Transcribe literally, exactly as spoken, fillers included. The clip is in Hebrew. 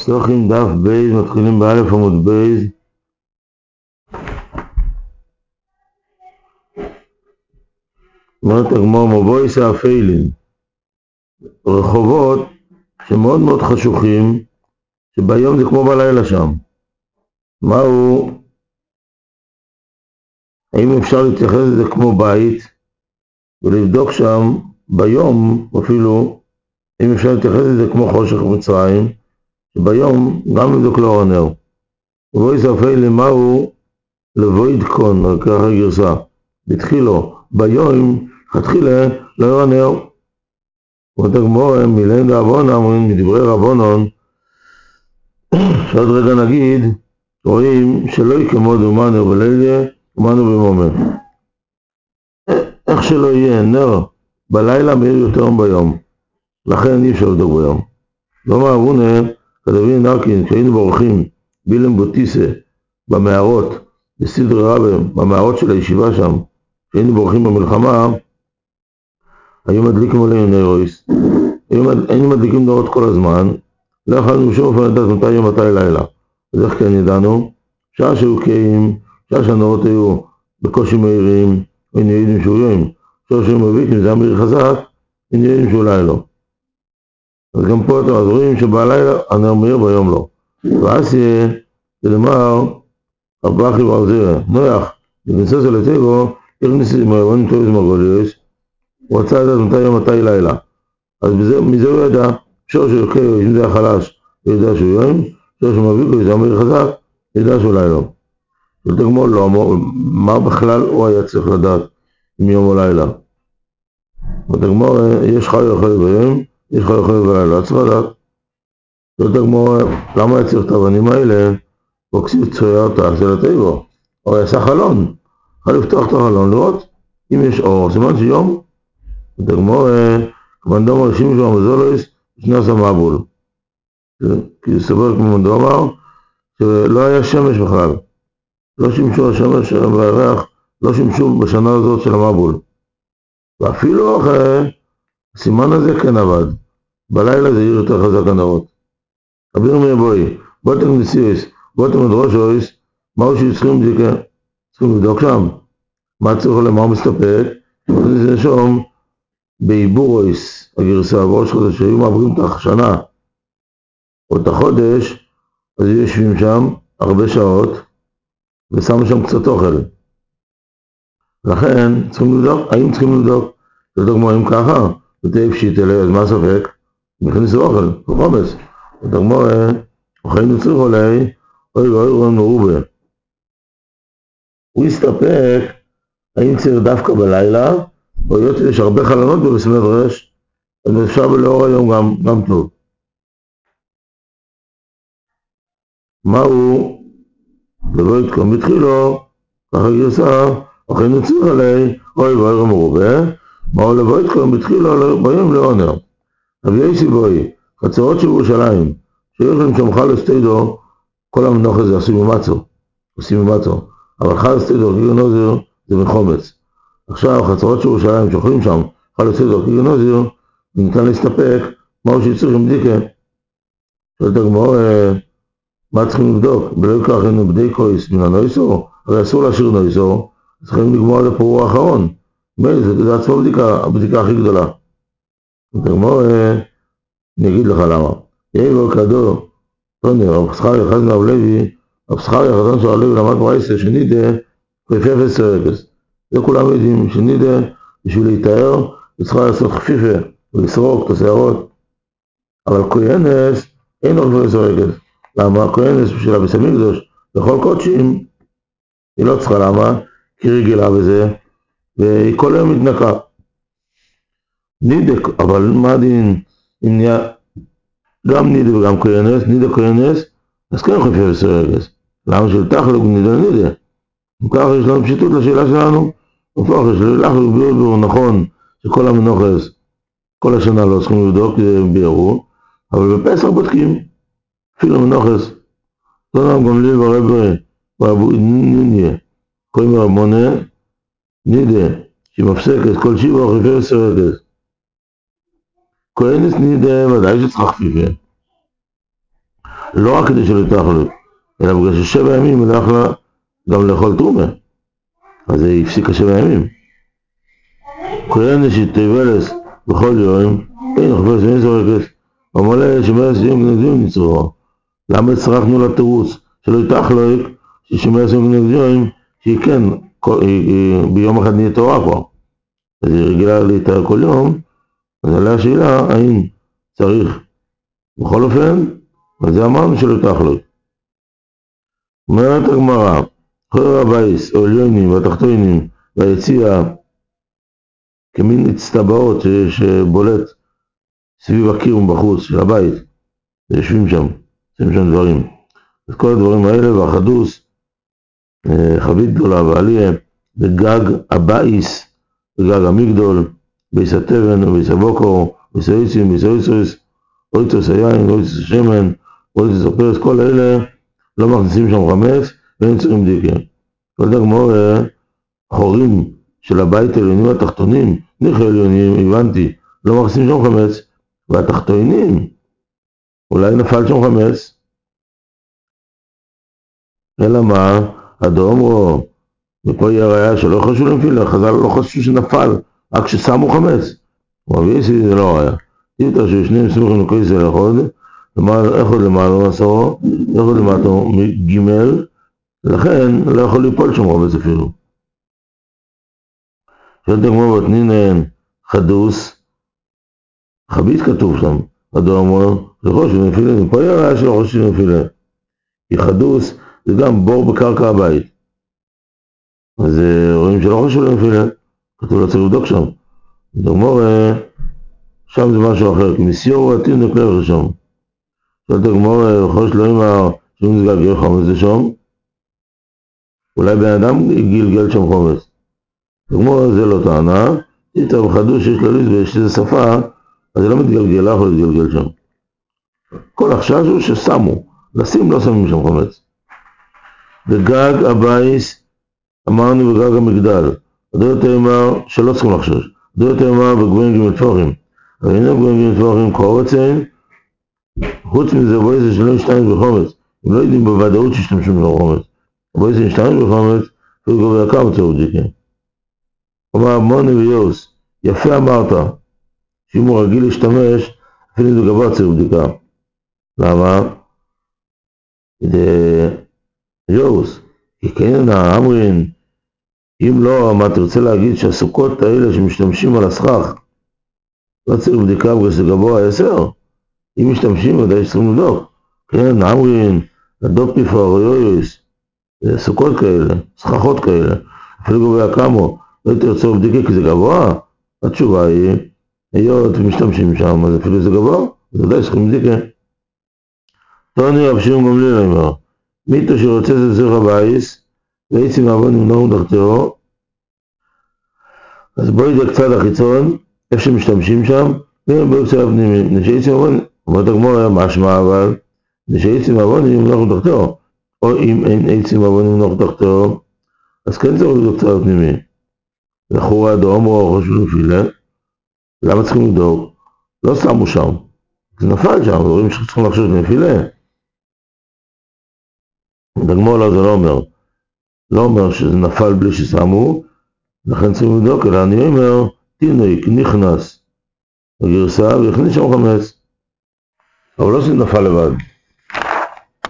פסוחים דף בייז, מתחילים באלף עמוד בייז. אומרת הגמרא, מבויס האפלים, רחובות שמאוד מאוד חשוכים, שביום זה כמו בלילה שם. מהו? האם אפשר להתייחס לזה כמו בית ולבדוק שם ביום, אפילו אם אפשר להתייחס לזה כמו חושך מצרים, שביום גם לבדוק לאור הנר. מבויס האפלים, מהו? לבויד קון, רק ככה גרסה, בתחילו, ביום, התחילה לאור הנר. אומרת הגמרא, מילין דאבונן, מדברי רבונן, שעוד רגע נגיד, רואים שלא יקמו דומנו בלילה, דומנו במומן. איך שלא יהיה, נר בלילה מאיר יותר ביום, לכן אי אפשר לבדוק ביום. לא מאבונה, כדבי נרקין, כשהיינו בורחים בילם בוטיסה, במערות, בסדרי רבה, במערות של הישיבה שם, כשהיינו בורחים במלחמה, היו מדליקים עלינו נרויס, היינו מדליקים נרות כל הזמן, לא יכולנו שום אופן לדעת מתי יום מתי לילה. אז איך כן ידענו? שעה שהיו קיים, שעה שהנרות היו בקושי מהירים, היינו יודעים שהוא יום, שעה שהיו מביקים, זה היה מהיר חזק, היינו יודעים שהוא לילה. אז גם פה אתם רואים שבלילה הנר מהיר ביום לא. ואז יהיה, ולמר, הבחי ועזירה, נוח, וכנסס על הטבו, הכניסי מהיוונים טוב מרגוליוס, הוא רצה לדעת מתי יום מתי לילה. אז בזה, מזה הוא ידע, שור שיוקר, אם זה היה חלש, הוא ידע שהוא יום, שור שמביק לו, זה אמר חזק, ידע שהוא לילה. ולתגמור לו, מה בכלל הוא היה צריך לדעת אם יום או לילה. ולתגמור, יש חי אוכל ביום, יש חי אוכל בלילה, צריך לדעת. ולתגמור, למה היה צריך את האבנים האלה? הוא כסיב צויה אותה של הטבע, הוא יעשה חלון, יכול לפתוח את החלון, לראות אם יש אור, סימן שיום. ולתגמור, כמנדום הרשים שלו המזולויס, שנס המבול. כי זה סבר כמו מנדומר, שלא היה שמש בכלל. לא שימשו השמש והריח, לא שימשו בשנה הזאת של המבול. ואפילו אחרי, הסימן הזה כן עבד. בלילה זה יהיה יותר חזק הנרות. אביר מי בואי, בוא תכניסיוס, בוא תמדרושויס, מהו שצריכים בדיקה? צריכים לבדוק שם. מה צריך להם, מה הוא מסתפק? זה נשום, בעיבורויס, הגרסה, בראש חודש, שהיו מעברים את השנה, או את החודש, אז יושבים שם הרבה שעות, ושמו שם קצת אוכל. לכן, צריכים לבדוק, האם צריכים לבדוק? לבדוק מורים ככה, ותהיה פשיט אלה, אז מה ספק? נכניס אוכל, וחומץ. לבדוק מורה, אוכלים נצריך עולי, אוי ואוי רון מרובה. הוא יסתפק, האם צריך דווקא בלילה, או היות יש הרבה חלונות בבסמת רש, אז אפשר בלאור היום גם, גם טוב. מהו? לבוא יתקום בתחילו, ככה גרסה, אוכלים נצריך עלי, אוי ואוי רון מרובה, מהו לבוא יתקום בתחילו ביום לעונר. אביי סיבוי, חצרות של ירושלים, שיש להם שם חל הסתידו, כל המנוח הזה עושים ממצו, עושים ממצו, אבל חל הסתידו, גיגר נוזר, זה מחומץ. עכשיו, חצרות של ירושלים, שאוכלים שם, חל הסתידו, גיגר נוזר, ניתן להסתפק, מהו שצריך עם בדיקה. שואלת הגמרא, מה צריכים לבדוק? בלא כך היינו בדי קויס מן הנויסור, הרי אסור להשאיר נויסור, צריכים לגמור עד הפרור האחרון. מילא, זה עצמו בדיקה, הבדיקה הכי גדולה. הגמרא, אני אגיד לך למה. יהי בו כדו, טונר, רב זכריה חזן רב לוי, רב זכריה חזן של רב לוי למד ברייסה, שנידה, חפיפה סרקס. זה כולם יודעים, שנידה, בשביל להתאר, וצריכה לעשות חפיפה, ולסרוק את השערות. אבל כהנס, אין עוד חפיפה סרקס. למה? כהנס בשביל הביס המקדוש, בכל קודשים, היא לא צריכה למה, כי היא רגילה בזה, והיא כל היום מתנקה. נידה, אבל מה דין, אם נהיה, גם נידה וגם כהנס, נידה כהנס, אז כן חפיפה סרקס. למה של תחלוק נידה נידה? וכך יש לנו פשיטות לשאלה שלנו, וכך יש לנו ביור נכון, שכל המנוחס, כל השנה לא צריכים לבדוק בירו, אבל בפסח בודקים, אפילו מנוחס, לא נעם גם לי ברבר, ברבו ניניה, קוראים רב מונה, נידה, שמפסקת כל שיבה חפיפה סרקס. כהנס נידה, ודאי שצריך חפיפה. לא רק כדי שלא תאכלו, אלא בגלל ששבע ימים היא לא יכלה גם לאכול תרומה, אז היא הפסיקה שבע ימים. כהן שתבלס בכל יום, אין חפש ואין זורקת, ומלא שמרס יום כנגדים נצרו. למה צרכנו לתירוץ שלא תאכלו, ששמרס יום כנגדים, שהיא כן, ביום אחד נהיה תורה כבר. אז היא רגילה להתאר כל יום, אז עליה השאלה, האם צריך בכל אופן, וזה אמרנו שלא תאכלו. אומרת הגמרא, חור הבייס, או עליונים והתחתונים, והיציאה, כמין הצטבעות שבולט סביב הקיר ובחוץ של הבית, ויושבים שם, עושים שם דברים. אז כל הדברים האלה, והחדוס, חבית גדולה ועליה, וגג הבייס, וגג המגדול, בייס התבן ובייס הבוקור, בייס היצים, בייס היצריס, אויצוס היין, אויצוס השמן, אויצוס הפרס, כל אלה לא מכניסים שם חמץ, ואין צריכים דיקה. כל דגמור, חורים של הבית העליונים והתחתונים, ניחי עליונים, הבנתי, לא מכניסים שם חמץ, והתחתונים, אולי נפל שם חמץ, אלא מה, אדום או, ופה היא הראיה שלא חשוב לנפילה, חז"ל לא חשוב שנפל, רק ששמו חמץ, ואביסי זה לא ראיה. תיבטר ששניהם סמוכים לקויס אל אחד, איך עוד למעלה עשרו, איך עוד למעלה גימל, לכן לא יכול ליפול שם חמץ אפילו. שאלת כמו בתנין חדוס, חבית כתוב שם, אדום אומר, זה חושב לנפילה, פה היא הראיה שלא חושב לנפילה. כי חדוס זה גם בור בקרקע הבית. אז רואים שלא חושב לנפילה, כתוב לא צריך לבדוק שם. דוגמור, שם זה משהו אחר, כי מסיור ועתין נקלר שם. שאלת גמור, חוש לא אמר שאם זה גלגל חומץ זה שם, אולי בן אדם גלגל שם חומץ. דוגמור, זה לא טענה, איתה בחדוש שיש כללית ויש איזה שפה, אז זה לא מתגלגל, לא יכול להתגלגל שם. כל החשש הוא ששמו, לשים לא שמים שם חומץ. בגג הבייס, אמרנו בגג המגדל, הדעות אמר שלא צריכים לחשוש, הדעות אמר בגויים גמל תפוחים, אבל הנה גויים גמל תפוחים קורצים, חוץ מזה בויסה שלא ישתמש בחומץ, הם לא יודעים בוודאות שישתמשו בחומץ, בויסה ישתמש בחומץ, הוא גובה כמה צהוב דיקה. אומר מוני ויוס, יפה אמרת, שאם הוא רגיל להשתמש, אפילו זה גבה צהוב דיקה. למה? זה יוס, כי כן אמרין, אם לא, מה תרצה להגיד שהסוכות האלה שמשתמשים על הסכך, לא צריך בדיקה בגלל שזה גבוה עשר? אם משתמשים, ודאי שצריכים לבדוק. כן, אמרין, הדופי פארויויוס, סוכות כאלה, סככות כאלה, אפילו גבוה כמו, לא תרצה בדיקה כי זה גבוה? התשובה היא, היות ומשתמשים שם, אז אפילו זה גבוה, אז ודאי שצריכים בדיקה. תוני רב שמעון גמליאל אמר, מיתו שרוצה זה זרע בייס, ויצי מעבון ימנעו דחתו, אז בואי זה קצת החיצון, איפה שמשתמשים שם, ובואי קצת הפנימי. נשאיצי מעבון, אומרת הגמור היה משמע, אבל נשאיצי מעבון ימנעו דחתו, או אם אין איצי מעבון ימנעו דחתו, אז כן צריך לבדוק קצת הפנימי. לחורה אדום או חושבים נפילה, למה צריכים לבדוק? לא שמו שם, זה נפל שם, רואים שצריכים לחשוב נפילה. הגמור לא, זה לא אומר, לא אומר שזה נפל בלי ששמו, לכן צריכים לבדוק, אלא אני אומר, תינוק נכנס בגרסה והכניס שם חמץ, אבל לא שזה נפל לבד.